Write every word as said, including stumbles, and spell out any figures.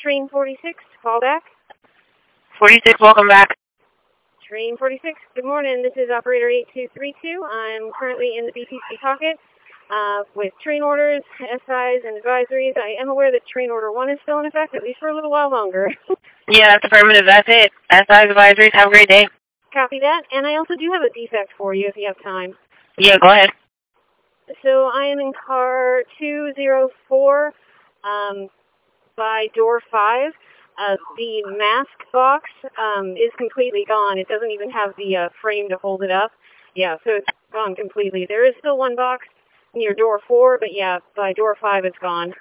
Train forty-six, call back. forty-six, welcome back. Train forty-six, good morning. This is operator eight two three two. I'm currently in the B T C pocket uh, with train orders, S Is, and advisories. I am aware that train order one is still in effect, at least for a little while longer. Yeah, that's affirmative. That's it. S Is advisories. Have a great day. Copy that. And I also do have a defect for you if you have time. Yeah, go ahead. So I am in car two zero four um, by door five. Uh, the mask box um, is completely gone. It doesn't even have the uh, frame to hold it up. Yeah, so it's gone completely. There is still one box near door four, but yeah, by door five it's gone.